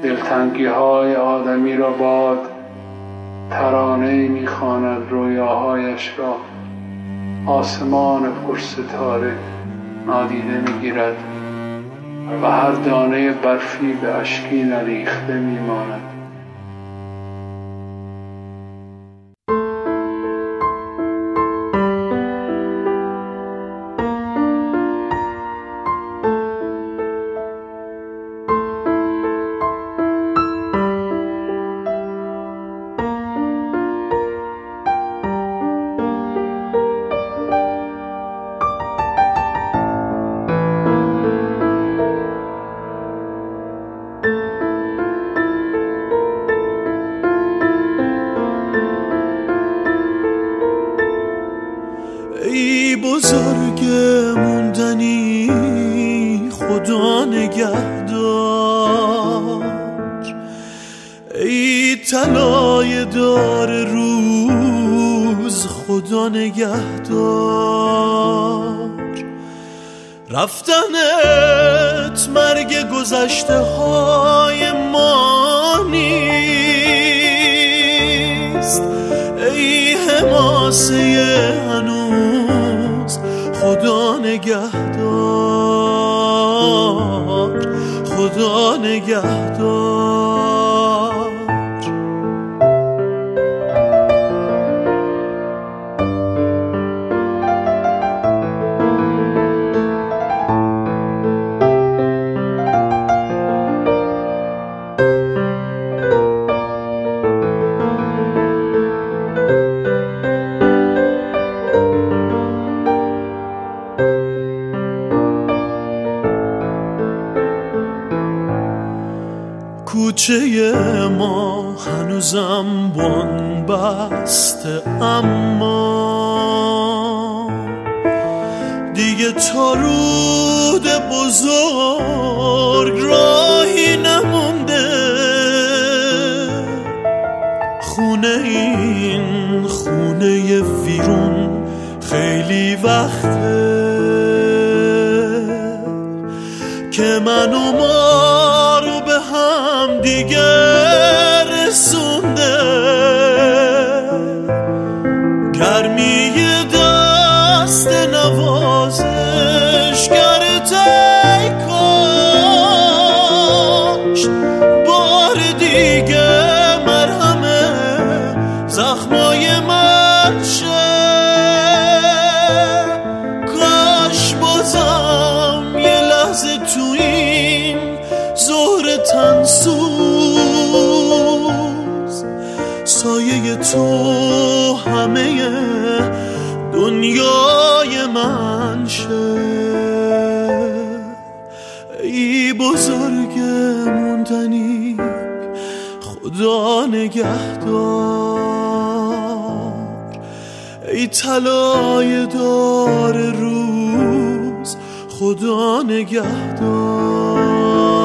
دلتنگی های آدمی را باد ترانه می‌خواند، رویاهایش را آسمان پرستاره نادیده می‌گیرد و هر دانه برفی به اشکی نریخته می‌ماند. ای بزرگ موندنی خدا نگهدار، ای طلای دار روز خدا نگهدار. رفتنت مرگ گذشته های ما نیست، ای حماسه هنوز خدا نگهدار، خدا نگهدار. کوچه ما هنوزم بان بسته، اما دیگه تا رود بزرگ راهی نمونده. خونه این خونه ویرون خیلی وقته که من و ما رو به هم دیگه رسونده. گرمی دست نوازشگرت ای کاش بار دیگه مرهم زخمای من شه. کاش بازم یه لحظه تو این ظهر تنسوز سایه تو همه دنیای من شه. ای بزرگ موندنی خدا نگهدار، ای طلای دار روز خدا نگهدار.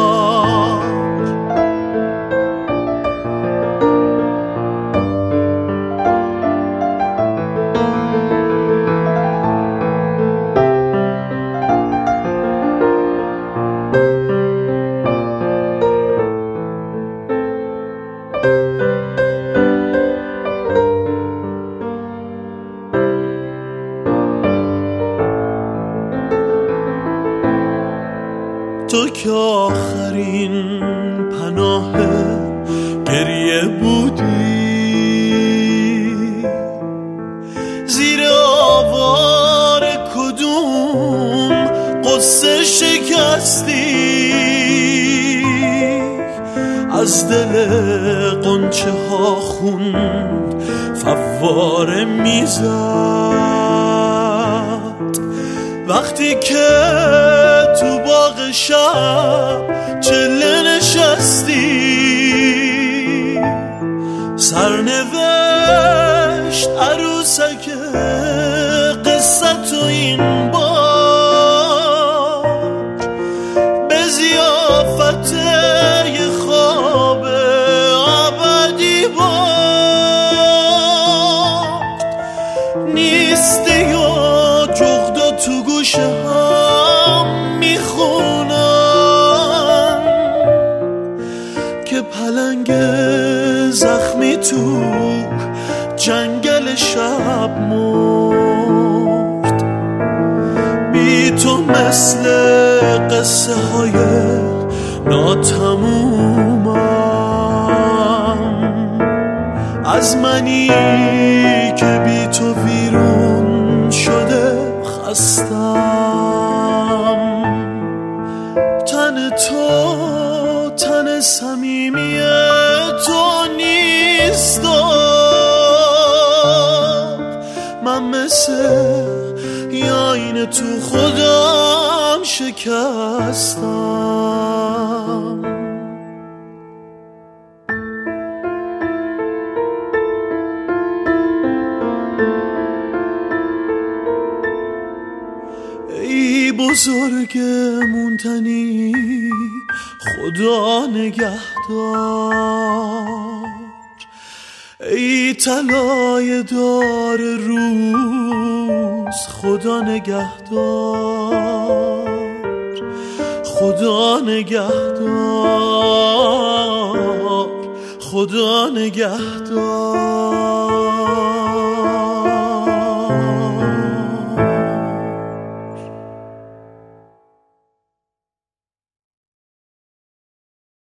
تو که آخرین پناه گریه بودی، زیر آوار کدوم قصه شکستی، از دل قنچه ها خوند فواره میزد. وقتی که تو باغ شب چله نشستی، سرنوشت عروسک قصه تو این بار به ضیافت یه خواب ابدی بار نیستی و جغدا تو گوشه هم میخونم که زخمی تو جنگل شب مرد. بی تو مثل قصه های ناتمومم، از منی که بی تو ویرون شده خستم. تن تو تن صمیمی تو نیست، من مثل یا این تو خودم شکستم. ای بزرگ مونتنی خدا نگهدار، ای طلای دار روز خدا نگهدار، خدا نگهدار، خدا نگهدار.